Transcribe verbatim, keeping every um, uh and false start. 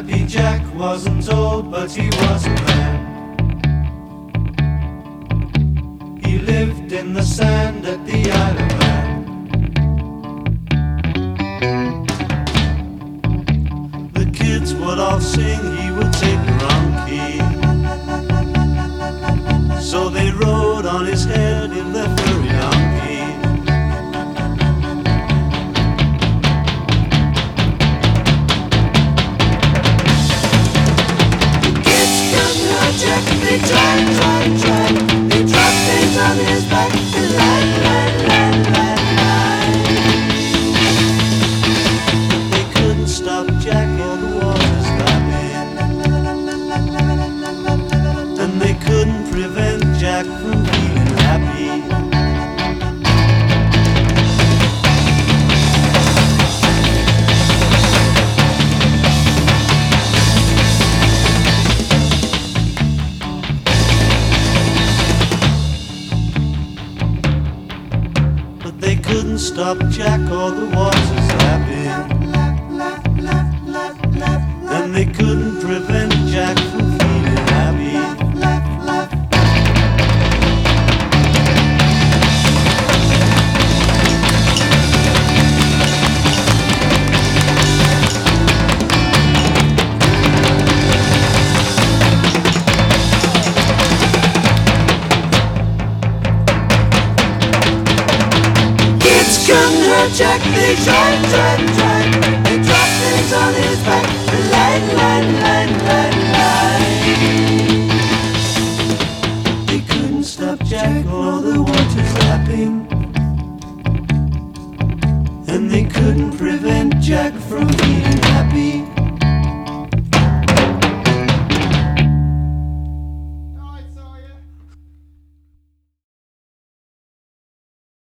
Happy Jack wasn't old, but he was a man. He lived in the sand at the Isle of Man. The kids would all sing, he would take the wrong key. So they rode on his head in their furry donkey. Jack, they tried, tried, tried. They dropped things on his back and lied, lied, lied, lied, lied. They couldn't stop Jack or the waters lapping, and they couldn't prevent Jack from being happy. They couldn't stop Jack or the waters lapping, and they couldn't prevent Jack from feeling happy. Couldn't hurt Jack, they tried, tried, tried. They dropped things on his back, lied, lied, lied, lied, lied. They couldn't stop Jack or the waters lapping, and they couldn't prevent Jack from being